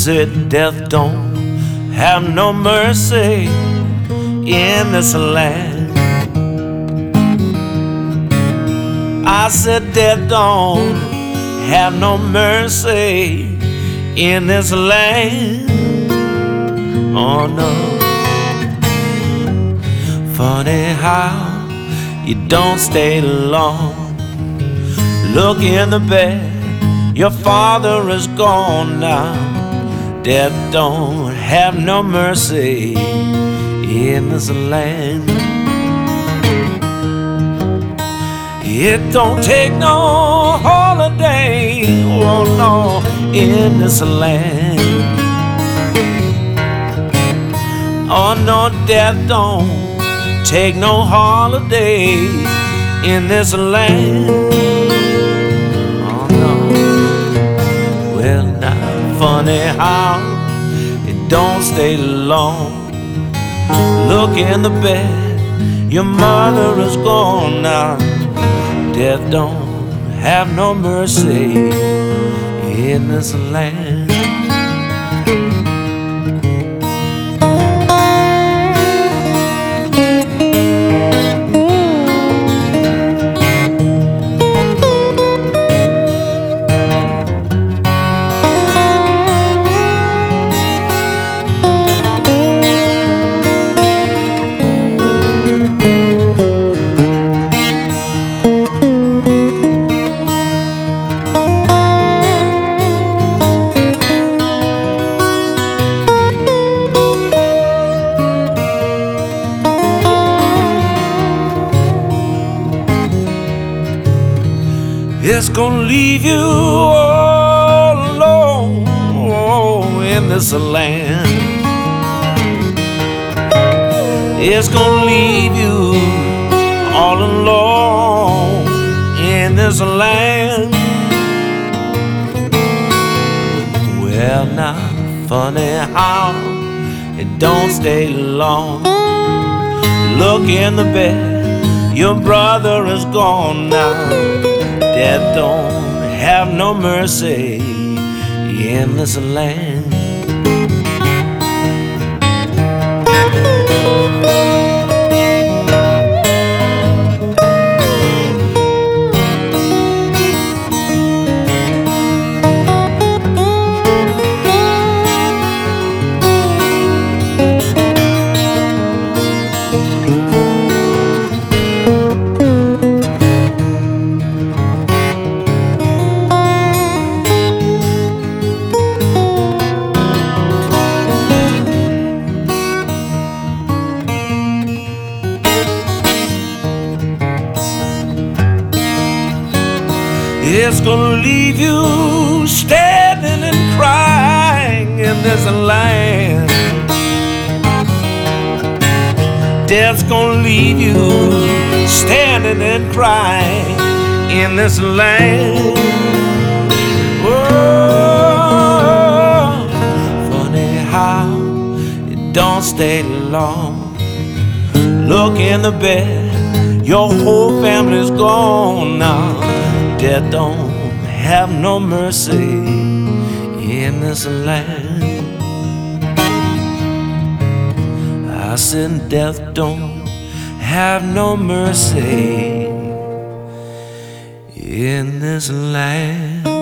said death don't have no mercy in this land. I said death don't have no mercy in this land. Oh no. Funny how you don't stay long. Look in the bed, your father is gone now. Death don't have no mercy in this land. It don't take no holiday, oh no, in this land. Oh no, death don't take no holiday in this land. Oh no. Well, now funny how it don't stay long. Look in the bed, your mother is gone now. Death don't have no mercy in this land. It's gonna leave you all alone, oh, in this land. It's gonna leave you all alone in this land. Well, now, funny how it don't stay long. Look in the bed, your brother is gone now. Death don't have no mercy in this land. It's gonna leave you standing and crying in this land. Death's gonna leave you standing and crying in this land. Oh, funny how it don't stay long. Look in the bed, your whole family's gone now. Death don't have no mercy in this land. I said death don't have no mercy in this land.